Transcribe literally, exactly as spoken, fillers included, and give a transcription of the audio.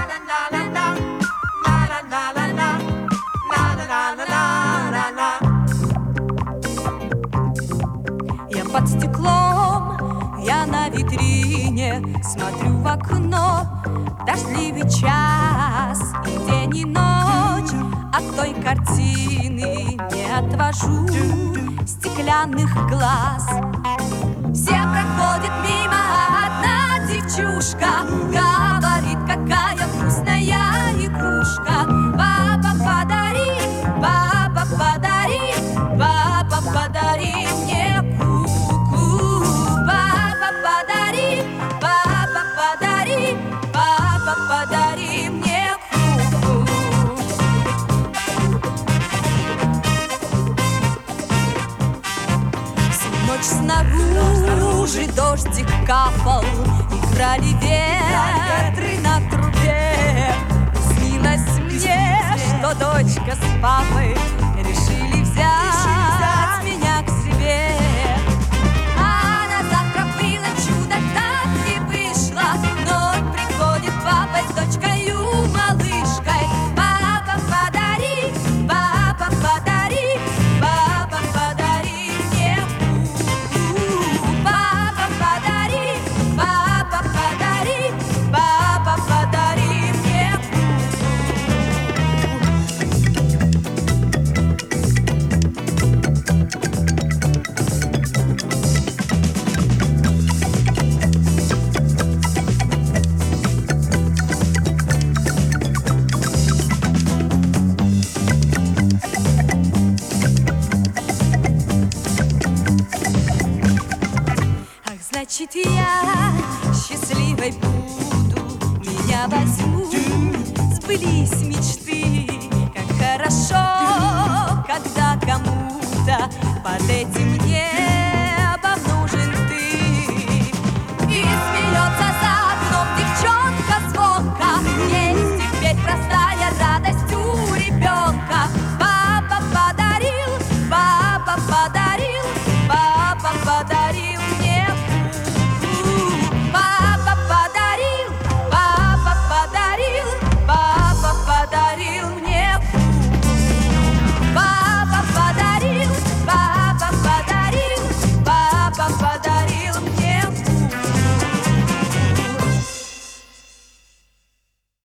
Я под стеклом, я на витрине, смотрю в окно, дождливый час, и день, и ночь, от той картины не отвожу стеклянных глаз. Все проходят мимо, а одна девчушка говорит, какая вкусная игрушка. Папа, подари, папа, подари, папа, подари мне куклу. Папа, подари, папа, подари, папа, подари мне куклу. Всю ночь снаружи дождик капал, играли ветры на трубе. Снилось мне, что дочка с папой решили взять меня к себе. А на завтра было чудо, так и вышло. Но приходит папа с дочкою малышкой. Папа, подари, папа, подари, папа, подари мне куклу. Папа, подари, папа, подари, папа, подари мне Значит, я счастливой буду, меня возьмут, сбылись мечты. Как хорошо, когда кому-то под этим